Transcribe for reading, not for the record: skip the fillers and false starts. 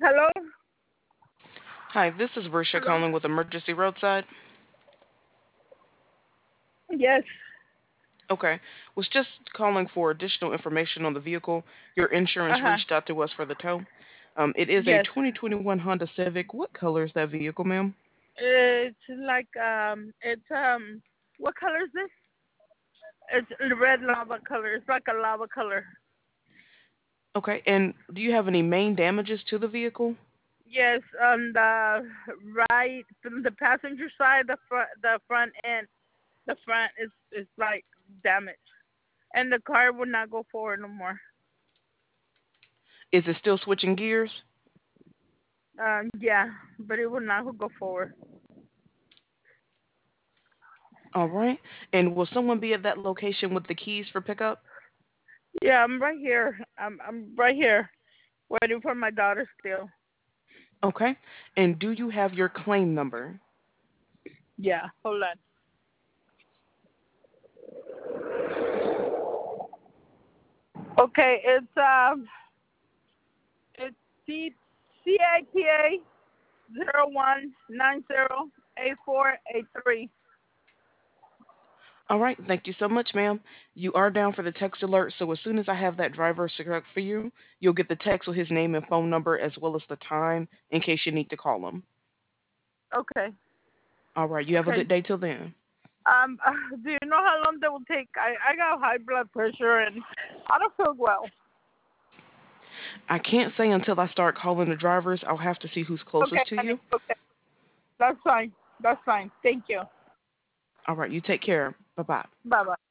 Hello? Hi, this is Risha Hello? calling with Emergency Roadside. Yes. Okay, was just calling for additional information on the vehicle. Your insurance Uh-huh. reached out to us for the tow. It is a Yes. 2021 Honda Civic. What color is that vehicle, ma'am? It's like what color is this? It's red lava color. It's like a lava color. Okay, and do you have any main damages to the vehicle? Yes, on the right from the passenger side, the front end, the front is like damaged. And the car will not go forward no more. Is it still switching gears? Yeah, but it will not go forward. All right, and will someone be at that location with the keys for pickup? Yeah, I'm right here. I'm right here, waiting for my daughter still. Okay, and do you have your claim number? Yeah, hold on. Okay, it's CATA 01908483. All right, thank you so much, ma'am. You are down for the text alert, so as soon as I have that driver select for you, you'll get the text with his name and phone number as well as the time in case you need to call him. Okay, All right, you have a okay. good day till then. Do you know how long that will take? I got high blood pressure and I don't feel well. I can't say until I start calling the drivers. I'll have to see who's Okay, closest to honey. you. Okay, that's fine. That's fine. Thank you. All right, you take care. Bye bye. Bye bye.